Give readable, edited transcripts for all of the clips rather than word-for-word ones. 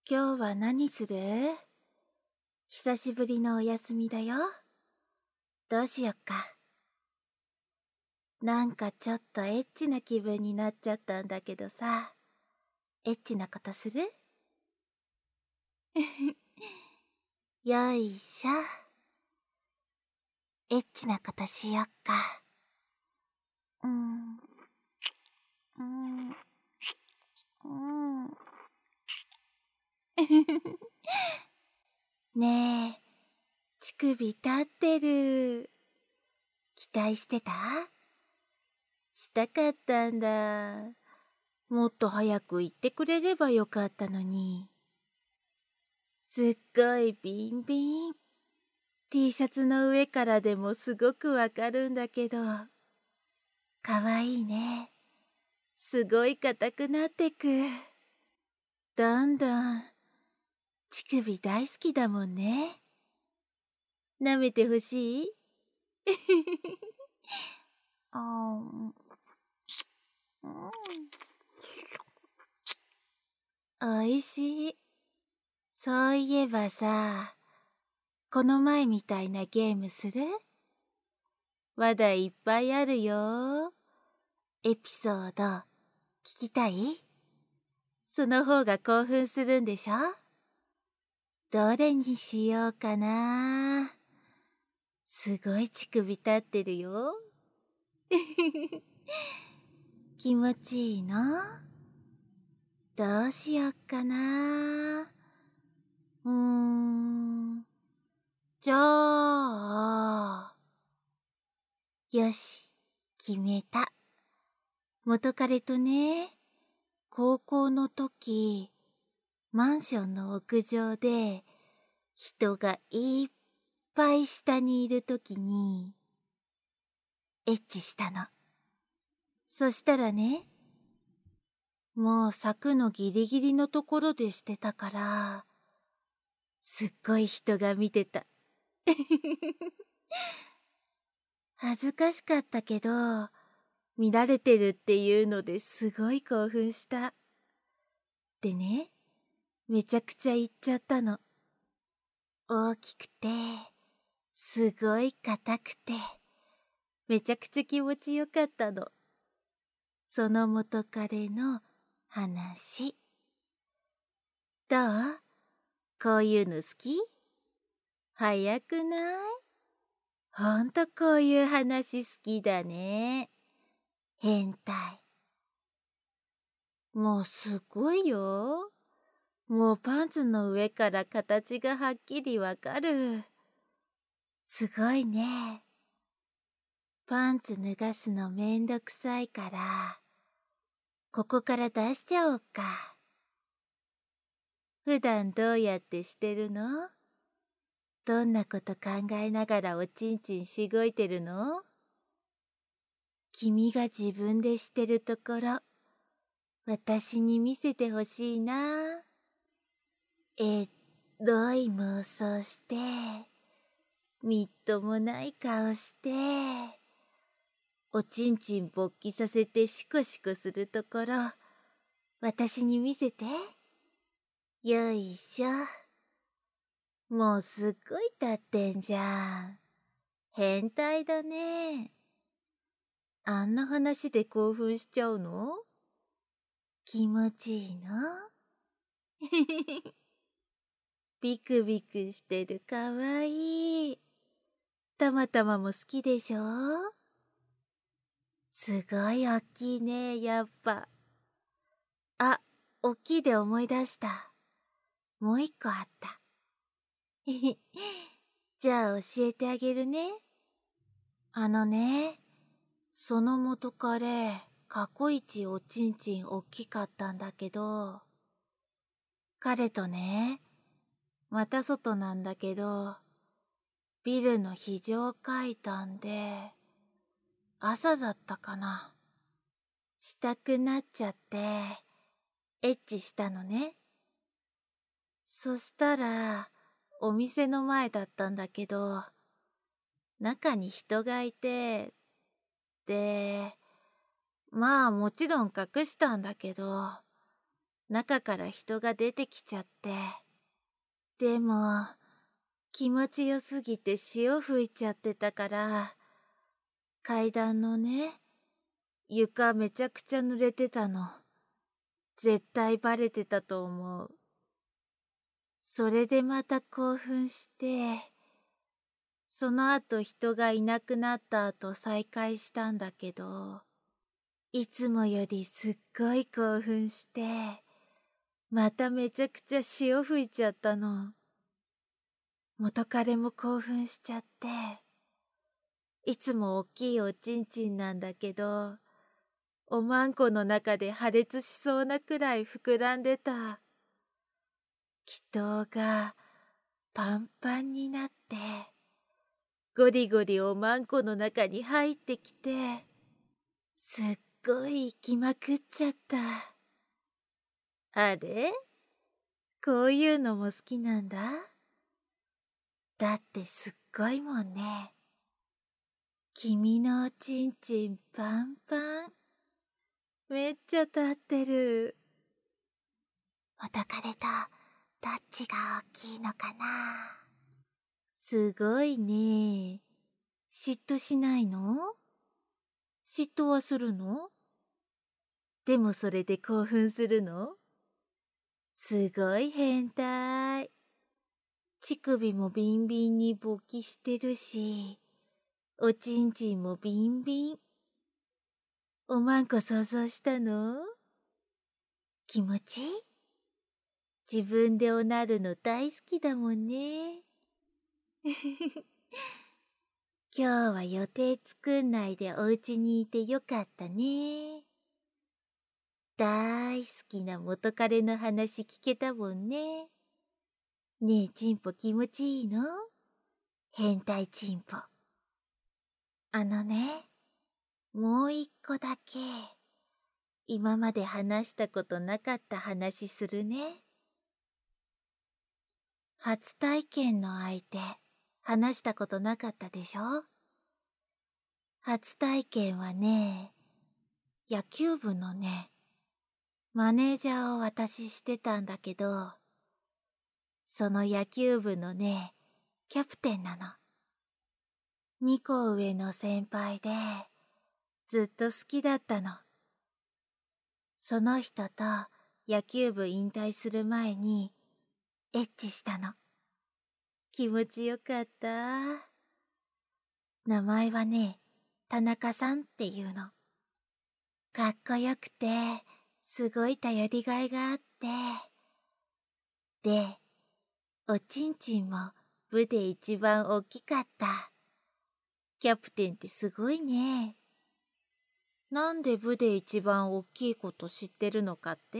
今日は何する？久しぶりのお休みだよ。どうしよっか。なんかちょっとエッチな気分になっちゃったんだけどさ。エッチなことする？よいしょ。エッチなことしよっか。ねえ、乳首立ってる。期待してた？したかったんだ。もっと早く言ってくれればよかったのに。すっごいビンビン。T シャツの上からでもすごくわかるんだけど。かわいいね。すごい硬くなってく。どんどん。乳首大好きだもんね。舐めてほしい？おいしい。そういえばさ、この前みたいなゲームする？まだいっぱいあるよ。エピソード、聞きたい？その方が興奮するんでしょ？どれにしようかな。すごい乳首立ってるよ。気持ちいいの？どうしよっかな。じゃあ、よし、決めた。元彼とね、高校の時、マンションの屋上で、人がいっぱい下にいる時に、エッチしたの。そしたらね、もう柵のギリギリのところでしてたから、すっごい人が見てた。恥ずかしかったけど、見られてるっていうのですごい興奮した。でね、めちゃくちゃ言っちゃったの。大きくて、すごい硬くて、めちゃくちゃ気持ちよかったの。その元彼の話。どう？こういうの好き？早くない？ほんとこういう話好きだね。変態。もうすごいよ。もうパンツの上から形がはっきりわかる。すごいね。パンツ脱がすのめんどくさいから、ここから出しちゃおうか。普段どうやってしてるの？どんなこと考えながらおちんちんしごいてるの？君が自分でしてるところ、私に見せてほしいな。どい妄想して、みっともない顔して、おちんちん勃起させてシコシコするところ、私に見せて。よいしょ。もうすっごい立ってんじゃん。変態だね。あんな話で興奮しちゃうの？気持ちいいの？ビクビクしてるかわいい。たまたまも好きでしょ？すごいおっきいね、やっぱ。あ、おっきいで思い出した。もう一個あった。じゃあ教えてあげるね。その元彼、過去一おちんちんおっきかったんだけど、彼とね、また外なんだけど、ビルの非常階段で、朝だったかな。したくなっちゃって、エッチしたのね。そしたら、お店の前だったんだけど、中に人がいて、で、まあもちろん隠したんだけど、 中から人が出てきちゃって。でも、気持ちよすぎて潮吹いちゃってたから、階段のね、床めちゃくちゃ濡れてたの。絶対バレてたと思う。それでまた興奮して、その後人がいなくなった後再会したんだけど、いつもよりすっごい興奮して、まためちゃくちゃ潮吹いちゃったの。元彼も興奮しちゃって、いつもおっきいおちんちんなんだけど、おまんこの中で破裂しそうなくらい膨らんでた。気筒がパンパンになって、ゴリゴリおまんこの中に入ってきて、すっごい行きまくっちゃった。あれ？こういうのも好きなんだ。だってすっごいもんね。君のおちんちんパンパン。めっちゃ立ってる。元彼とどっちが大きいのかな。すごいね。嫉妬しないの？嫉妬はするの？でもそれで興奮するの？すごい変態。乳首もビンビンに勃起してるし、おちんちんもビンビン。おまんこ想像したの？気持ちいい？自分でおなるの大好きだもんね。今日は予定作んないでお家にいてよかったね。大好きな元彼の話聞けたもんね。ねえ、チンポ気持ちいいの？変態チンポ。もう一個だけ、今まで話したことなかった話するね。初体験の相手、話したことなかったでしょ？初体験はね、野球部のね、マネージャーを私してたんだけど、その野球部のね、キャプテンなの。2個上の先輩で、ずっと好きだったの。その人と野球部引退する前に、エッチしたの。気持ちよかった。名前はね、田中さんっていうの。かっこよくて、すごい頼りがいがあって。で、おちんちんも部で一番大きかった。キャプテンってすごいね。なんで部で一番大きいこと知ってるのかって？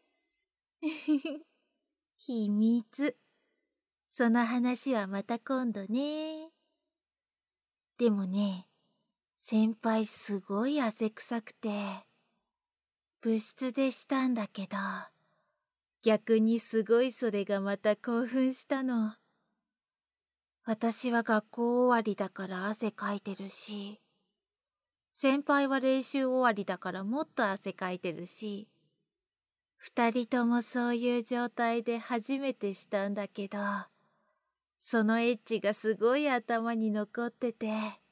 秘密。その話はまた今度ね。でもね、先輩すごい汗臭くて、部室でしたんだけど、逆にすごいそれがまた興奮したの。私は学校終わりだから汗かいてるし、先輩は練習終わりだからもっと汗かいてるし、二人ともそういう状態で初めてしたんだけど、そのエッチがすごい頭に残ってて、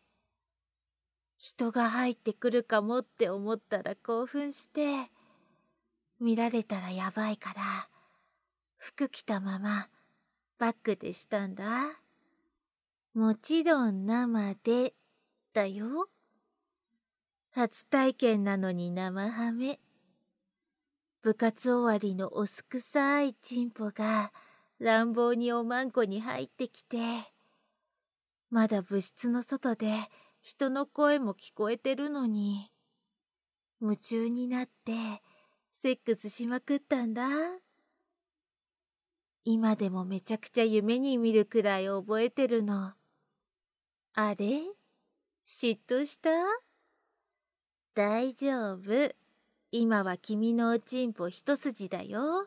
人が入ってくるかもって思ったら興奮して、見られたらやばいから、服着たままバックでしたんだ。もちろん生で、だよ。初体験なのに生ハメ。部活終わりのおすくさいチンポが乱暴におまんこに入ってきて、まだ部室の外で人の声も聞こえてるのに、夢中になってセックスしまくったんだ。今でもめちゃくちゃ夢に見るくらい覚えてるの。あれ？嫉妬した？大丈夫。今は君のおちんぽ一筋だよ。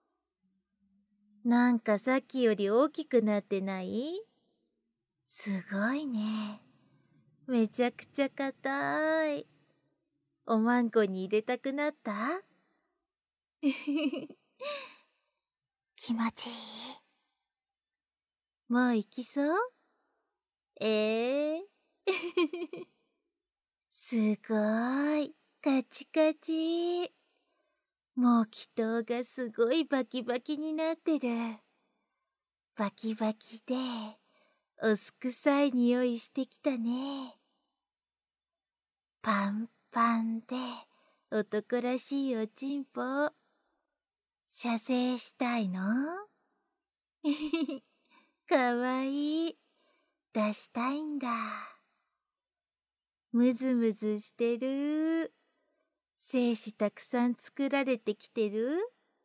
なんかさっきより大きくなってない？すごいね。めちゃくちゃ硬い。おまんこに入れたくなった？ 気持ちいい。もう行きそう？すごーい。カチカチ。もう祈祷がすごいバキバキになってる。バキバキで、おすくさい匂いしてきたね。パンパンで、男らしいおちんぽ。射精したいの？かわいい。出したいんだ。むずむずしてる。精子たくさん作られてきてる？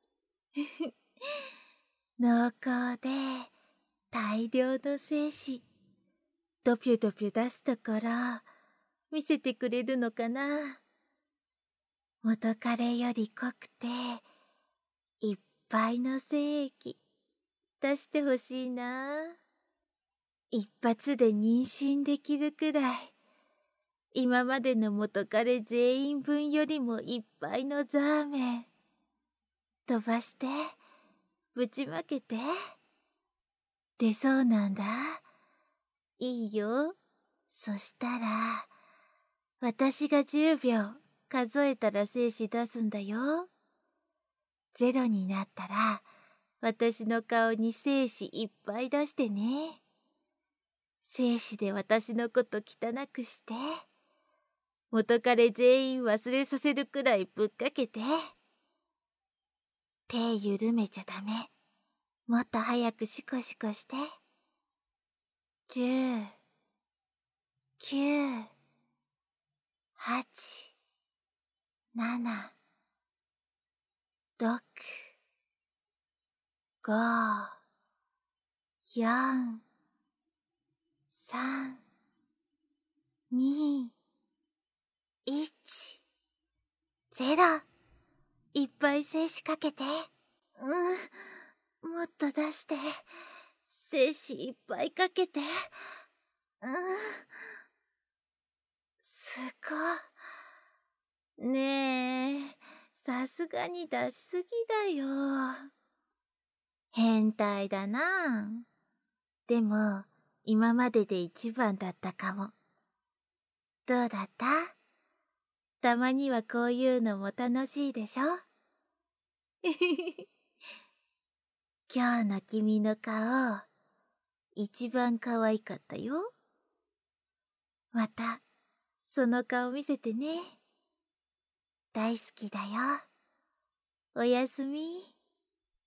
濃厚で大量の精子。ドピュドピュ出すところ見せてくれるのかな？元彼より濃くていっぱいの精液出してほしいな。一発で妊娠できるくらい、今までの元彼全員分よりもいっぱいのザーメン飛ばしてぶちまけて。出そうなんだ。いいよ。そしたら私が10秒数えたら精子出すんだよ。0になったら私の顔に精子いっぱい出してね。精子で私のこと汚くして、元彼全員忘れさせるくらいぶっかけて。手緩めちゃダメ。もっと早くシコシコして。10、9、8、7、6、5、4、3、2、1、0。いっぱい精子かけて。もっと出して。精子いっぱいかけて。すご。ねえ、さすがに出しすぎだよ。変態だな。でも、今までで一番だったかも。どうだった？たまにはこういうのも楽しいでしょ？今日の君の顔、一番可愛かったよ。また、その顔見せてね。大好きだよ。おやすみ。